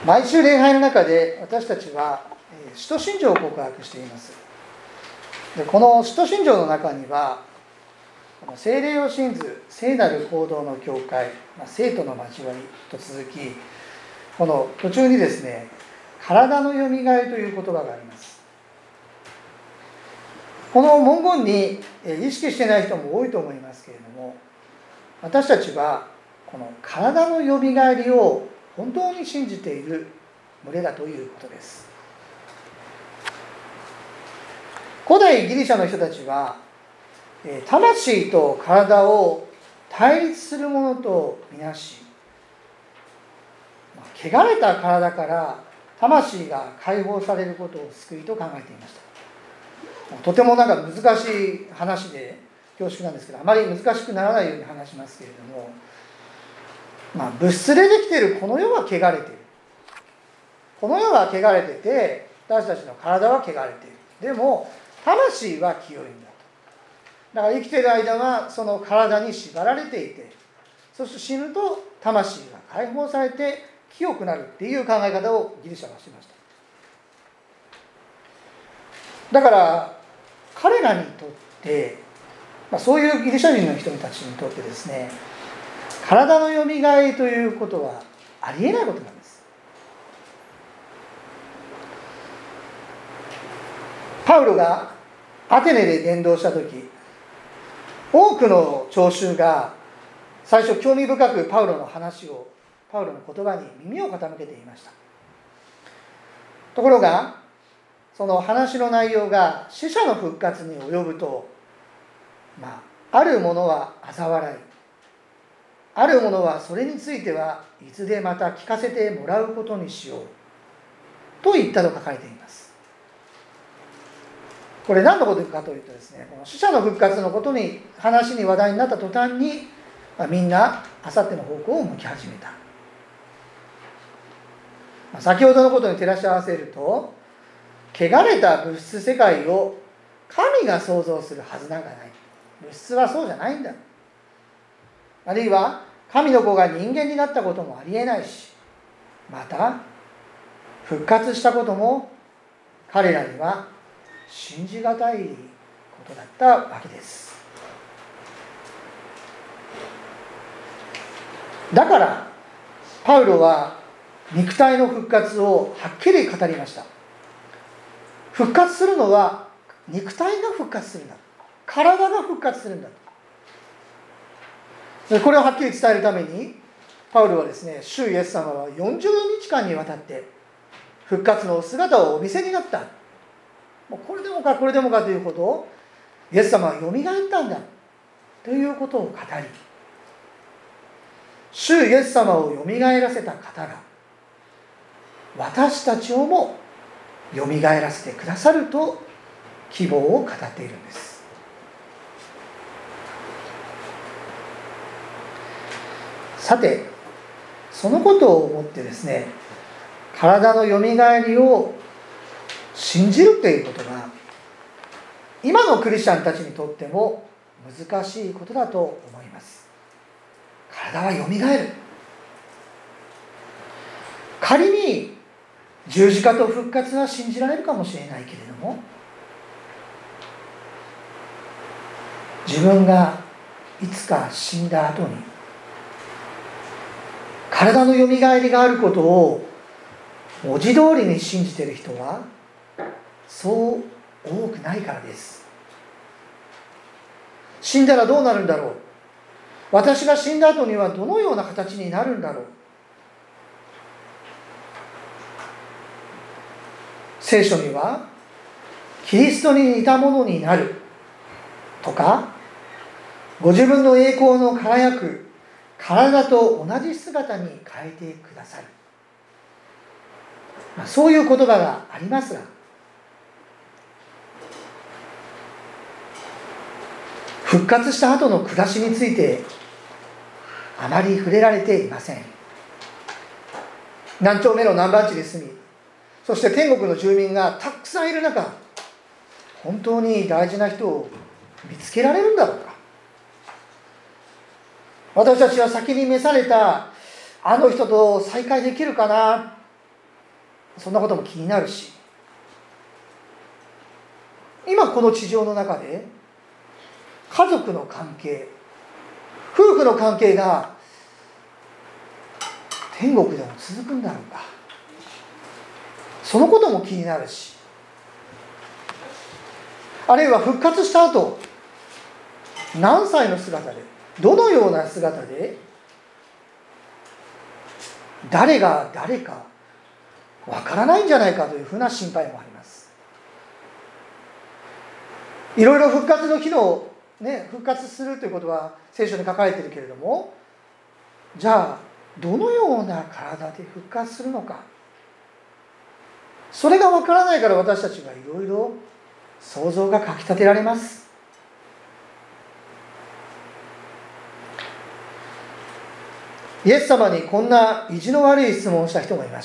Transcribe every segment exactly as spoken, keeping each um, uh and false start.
毎週礼拝の中で私たちは使徒信条を告白しています。でこの使徒信条の中には、この聖霊を信ず聖なる行動の教会、まあ、聖徒の交わりと続き、この途中にですね、体のよみがえりという言葉があります。この文言に意識してない人も多いと思いますけれども、私たちはこの体のよみがえりを本当に信じている群れだということです。古代ギリシャの人たちは魂と体を対立するものとみなし、汚れた体から魂が解放されることを救いと考えていました。とてもなんか難しい話で恐縮なんですけど、あまり難しくならないように話しますけれども、まあ、物質でできているこの世は汚れている。この世は汚れてて、私たちの体は汚れている。でも魂は清いんだと。だから生きている間はその体に縛られていて、そして死ぬと魂が解放されて清くなるっていう考え方をギリシャはしました。だから彼らにとって、まあ、そういうギリシャ人の人たちにとってですね、体のよみがえりということはありえないことなんです。パウロがアテネで伝道した時、多くの聴衆が最初興味深くパウロの話を、パウロの言葉に耳を傾けていました。ところがその話の内容が死者の復活に及ぶと、まあ、ある者は嘲笑い、ある者はそれについてはいずれまた聞かせてもらうことにしようと言ったと書かれています。これ何のことかというとですね、この死者の復活のことに話に話題になった途端に、まあ、みんなあさっての方向を向き始めた。まあ、先ほどのことに照らし合わせると、汚れた物質世界を神が創造するはずなんかない。物質はそうじゃないんだ。あるいは神の子が人間になったこともありえないし、また復活したことも彼らには信じがたいことだったわけです。だからパウロは肉体の復活をはっきり語りました。復活するのは肉体が復活するんだ、体が復活するんだと。これをはっきり伝えるためにパウロはですね、主イエス様はよんじゅうにちかんにわたって復活の姿をお見せになった。もうこれでもかこれでもかということを、イエス様はよみがえったんだということを語り、主イエス様をよみがえらせた方が私たちをもよみがえらせてくださると希望を語っているんです。さて、そのことを思ってですね、体のよみがえりを信じるということが今のクリスチャンたちにとっても難しいことだと思います。体はよみがえる。仮に十字架と復活は信じられるかもしれないけれども、自分がいつか死んだ後に体のよみがえりがあることを文字通りに信じている人はそう多くないからです。死んだらどうなるんだろう、私が死んだ後にはどのような形になるんだろう。聖書にはキリストに似たものになるとか、ご自分の栄光の輝く体と同じ姿に変えてくださる、まあ、そういう言葉がありますが、復活した後の暮らしについてあまり触れられていません。何丁目の何番地に住み、そして天国の住民がたくさんいる中、本当に大事な人を見つけられるんだろうか。私たちは先に召されたあの人と再会できるかなそんなことも気になるし、今この地上の中で家族の関係、夫婦の関係が天国でも続くんだろうか、そのことも気になるし、あるいは復活した後何歳の姿で、どのような姿で、誰が誰かわからないんじゃないかというふうな心配もあります。いろいろ復活の日の、ね、復活するということは聖書に書かれているけれども、じゃあどのような体で復活するのか、それがわからないから私たちはいろいろ想像がかきたてられます。イエス様にこんな意地の悪い質問をした人もいました。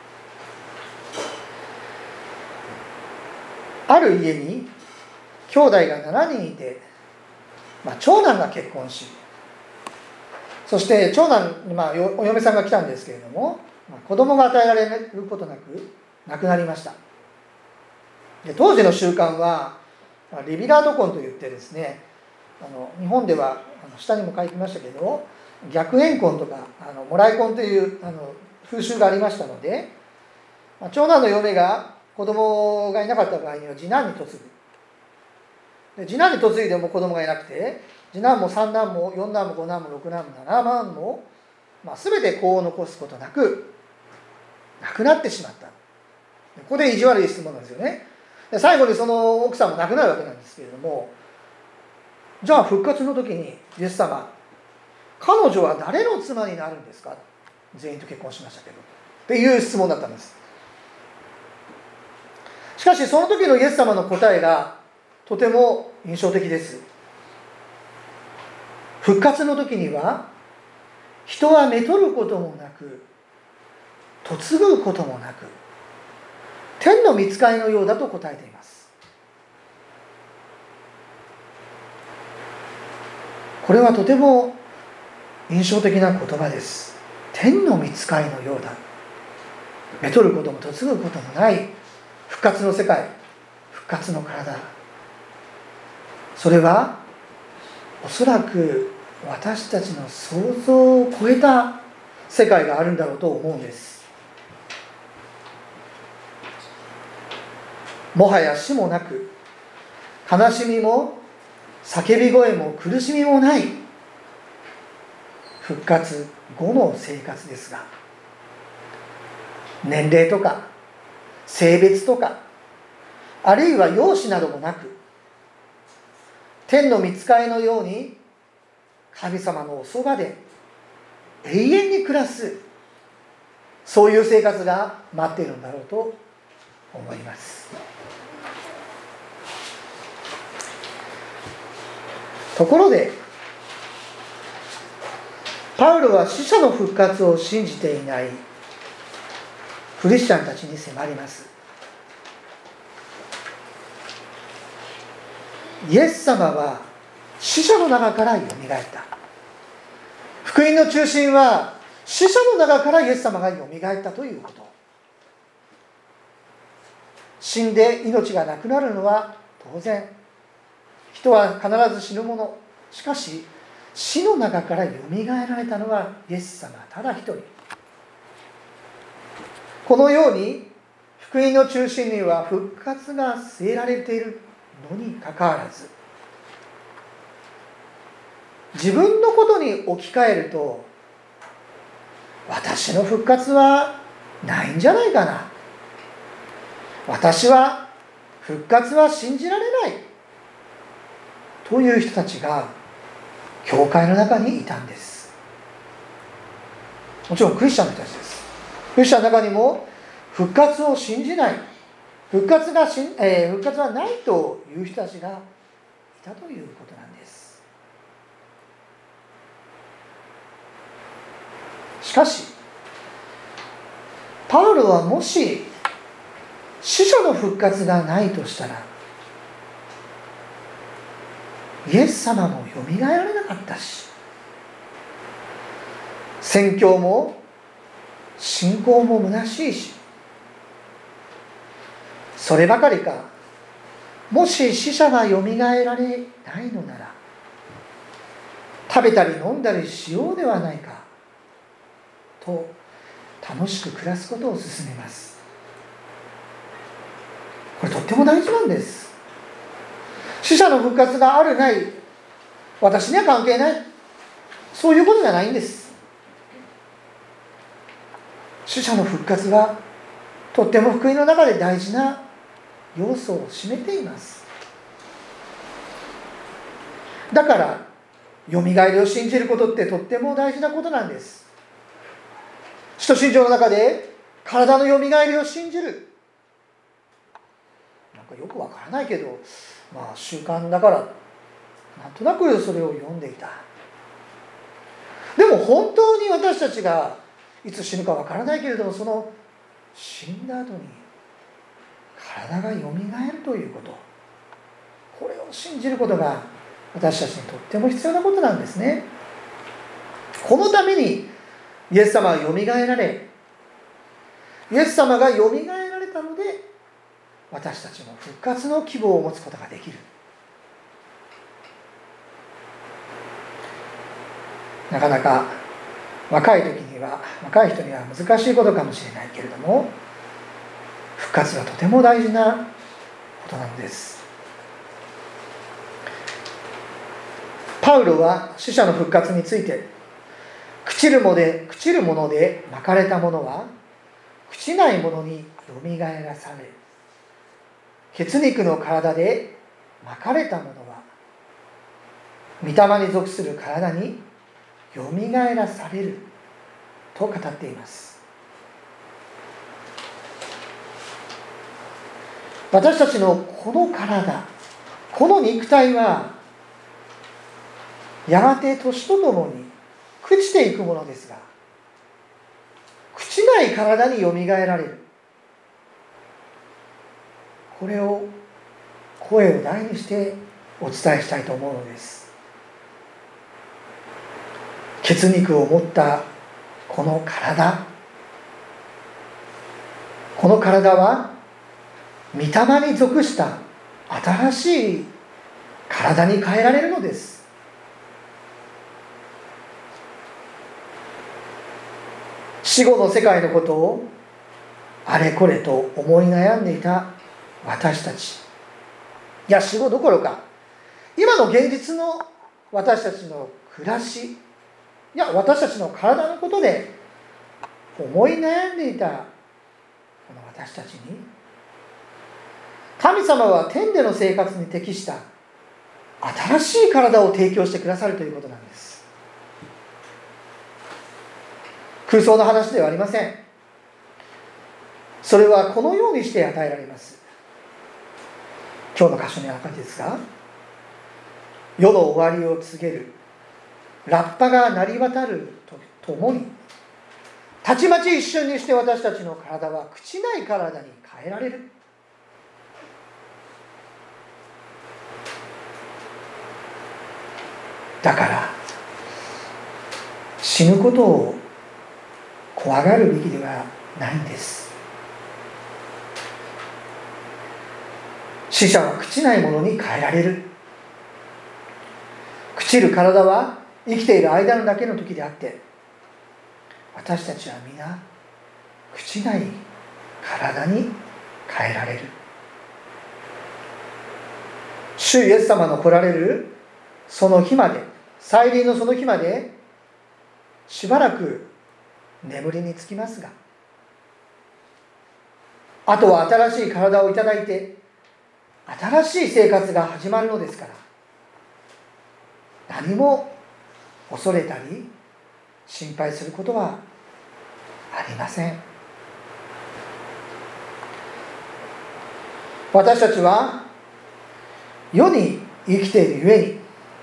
ある家に兄弟がしちにんいて、まあ、長男が結婚し、そして長男、まあ、お嫁さんが来たんですけれども、まあ、子供が与えられることなく亡くなりました。で当時の習慣はリビラート婚といってですね、あの日本ではあの下にも書いてましたけど、逆縁婚とかあのもらい婚というあの風習がありましたので、まあ、長男の嫁が子供がいなかった場合には次男に嫁ぐ。で次男に嫁いでも子供がいなくて、次男も三男も四男も五男も六男も七男も、まあ、全て子を残すことなく亡くなってしまった。ここで意地悪い質問なんですよね。で最後にその奥さんも亡くなるわけなんですけれども、じゃあ復活の時にイエス様、彼女は誰の妻になるんですか、全員と結婚しましたけどっていう質問だったんです。しかしその時のイエス様の答えがとても印象的です。復活の時には人はめとることもなく嫁ぐこともなく天の御使いのようだと答えています。これはとても印象的な言葉です。天の御使いのようだ。めとることも嫁ぐこともない復活の世界、復活の体、それはおそらく私たちの想像を超えた世界があるんだろうと思うんです。もはや死もなく、悲しみも叫び声も苦しみもない復活後の生活ですが、年齢とか性別とか、あるいは容姿などもなく、天の御使いのように神様のおそばで永遠に暮らす、そういう生活が待っているんだろうと思います。ところでパウロは死者の復活を信じていないクリスチャンたちに迫ります。イエス様は死者の中からよみがえった。福音の中心は死者の中からイエス様がよみがえったということ。死んで命がなくなるのは当然、人は必ず死ぬもの。しかし死の中からよみがえられたのはイエス様ただ一人。このように福音の中心には復活が据えられているのにかかわらず、自分のことに置き換えると、私の復活はないんじゃないかな、私は復活は信じられないという人たちが教会の中にいたんです。もちろんクリスチャンの人たちです。クリスチャンの中にも復活を信じない、復活がし、えー、復活はないという人たちがいたということなんです。しかしパウロはもし死者の復活がないとしたら、イエス様もよみがえられなかったし、宣教も信仰も虚しいし、 そればかりか、もし死者がよみがえられないのなら、食べたり飲んだりしようではないかと楽しく暮らすことを勧めます。これとっても大事なんです。死者の復活があるない、私には関係ない、そういうことじゃないんです。死者の復活がとっても福音の中で大事な要素を占めています。だからよみがえりを信じることってとっても大事なことなんです。使徒信条の中で体のよみがえりを信じる、なんかよくわからないけど、まあ習慣だからなんとなくそれを読んでいた。でも本当に私たちがいつ死ぬかわからないけれども、その死んだ後に体がよみがえるということ、これを信じることが私たちにとっても必要なことなんですね。このためにイエス様はよみがえられ、イエス様がよみがえられたので私たちも復活の希望を持つことができる。なかなか若い時には若い人には難しいことかもしれないけれども、復活はとても大事なことなのです。パウロは死者の復活について、朽ちるもので、朽ちるもので巻かれたものは朽ちないものによみがえらされ、血肉の体で巻かれたものは御霊に属する体によみがえらされると語っています。私たちのこの体、この肉体はやがて年とともに朽ちていくものですが、朽ちない体によみがえられる、これを声を大にしてお伝えしたいと思うのです。血肉を持ったこの体、この体は御霊に属した新しい体に変えられるのです。死後の世界のことをあれこれと思い悩んでいた私たち、いや死後どころか今の現実の私たちの暮らし、いや私たちの体のことで思い悩んでいたこの私たちに、神様は天での生活に適した新しい体を提供してくださるということなんです。空想の話ではありません。それはこのようにして与えられます。今日の箇所の中ですが、世の終わりを告げるラッパが鳴り渡るとともに、たちまち一瞬にして私たちの体は朽ちない体に変えられる。だから死ぬことを怖がるべきではないんです。死者は朽ちないものに変えられる。朽ちる体は生きている間のだけの時であって、私たちは皆朽ちない体に変えられる。主イエス様の来られるその日まで、再臨のその日までしばらく眠りにつきますが、あとは新しい体をいただいて新しい生活が始まるのですから、何も恐れたり心配することはありません。私たちは世に生きているゆえに、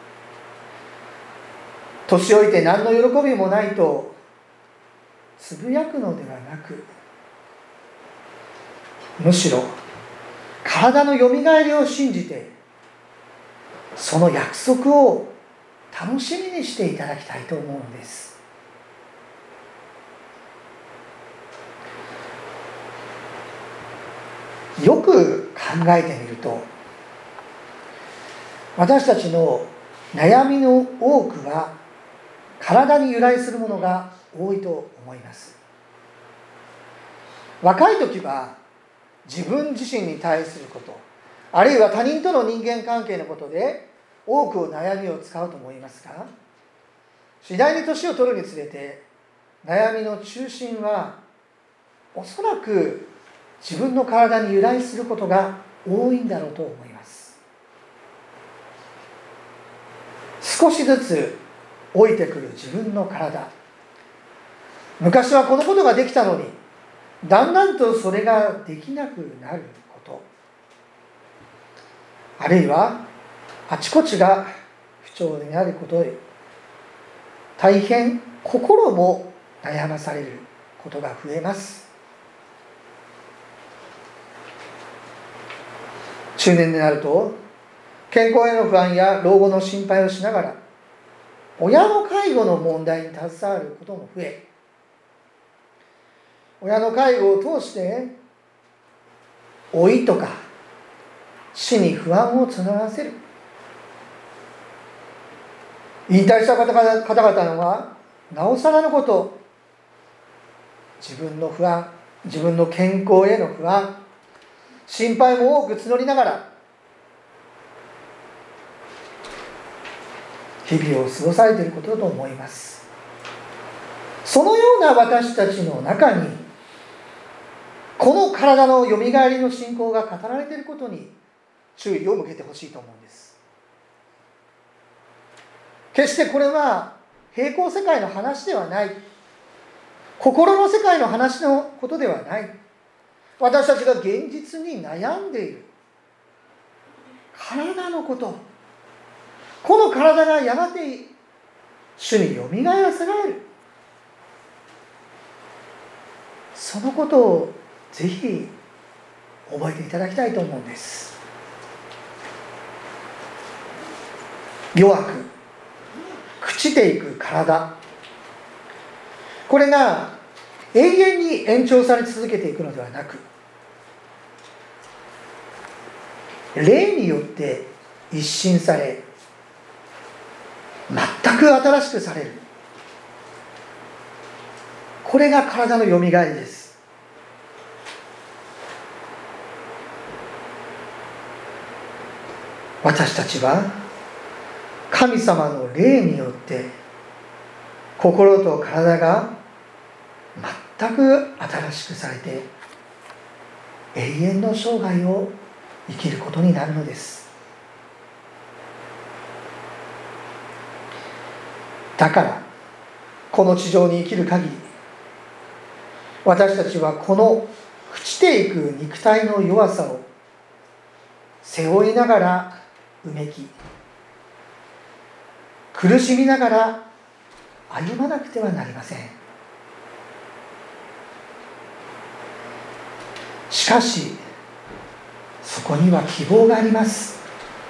年老いて何の喜びもないとつぶやくのではなく、むしろ体のよみがえりを信じて、その約束を楽しみにしていただきたいと思うのです。 よく考えてみると、私たちの悩みの多くは体に由来するものが多いと思います。若い時は自分自身に対すること、あるいは他人との人間関係のことで多くを悩みを使うと思いますが、次第に年を取るにつれて悩みの中心はおそらく自分の体に由来することが多いんだろうと思います。少しずつ老いてくる自分の体、昔はこのことができたのにだんだんとそれができなくなること、あるいはあちこちが不調になることで大変心も悩まされることが増えます。中年になると健康への不安や老後の心配をしながら親の介護の問題に携わることも増え、親の介護を通して老いとか死に不安を募らせる。引退した方々のはなおさらのこと、自分の不安、自分の健康への不安、心配も多く募りながら日々を過ごされていることだと思います。そのような私たちの中にこの体のよみがえりの信仰が語られていることに注意を向けてほしいと思うんです。決してこれは平行世界の話ではない、心の世界の話のことではない、私たちが現実に悩んでいる体のこと、この体がやがて主によみがえらせられる、そのことをぜひ覚えていただきたいと思うんです。弱く朽ちていく体、これが永遠に延長され続けていくのではなく、霊によって一新され全く新しくされる、これが体のよみがえりです。私たちは神様の霊によって心と体が全く新しくされて永遠の生涯を生きることになるのです。だからこの地上に生きる限り、私たちはこの朽ちていく肉体の弱さを背負いながらうめき、苦しみながら歩まなくてはなりません。しかしそこには希望があります。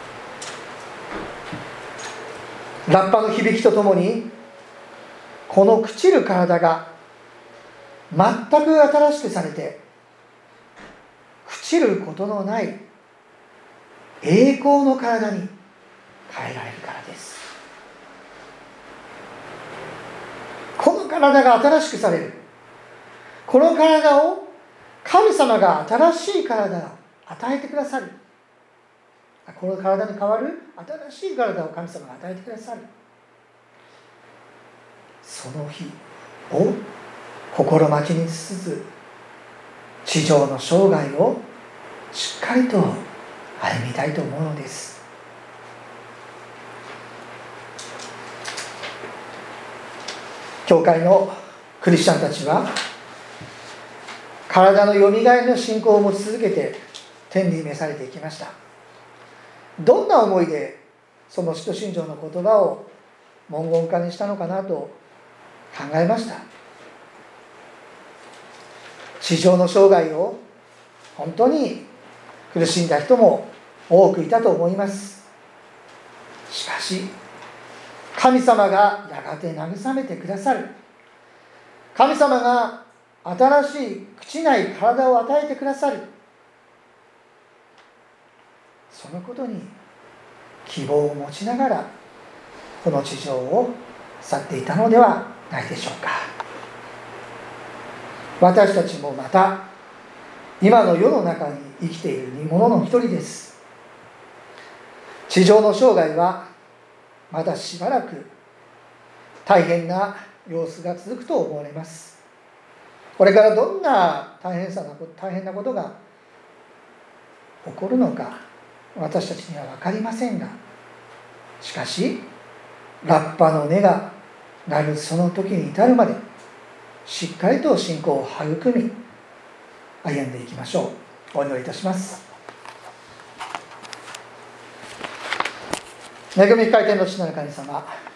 ラッパの響きとともにこの朽ちる体が全く新しくされて朽ちることのない栄光の体に変えられるからです。この体が新しくされる、この体を神様が新しい体を与えてくださる、この体に代わる新しい体を神様が与えてくださる、その日を心待ちにしつつ地上の生涯をしっかりと歩みたいと思うのです。教会のクリスチャンたちは体のよみがえりの信仰を持ち続けて天に召されていきました。どんな思いでその使徒信条の言葉を文言化にしたのかなと考えました。地上の生涯を本当に苦しんだ人も多くいたと思います。しかし神様がやがて慰めてくださる、神様が新しい朽ちない体を与えてくださる、 そのことに希望を持ちながらこの地上を去っていたのではないでしょうか。私たちもまた今の世の中に生きている者の一人です。地上の生涯はまだしばらく大変な様子が続くと思われます。これからどんな大変さな大変なことが起こるのか私たちには分かりませんが、しかしラッパの音が鳴るその時に至るまでしっかりと信仰を育み歩んでいきましょう。お祈りいたします。恵み深い天の父なる神様、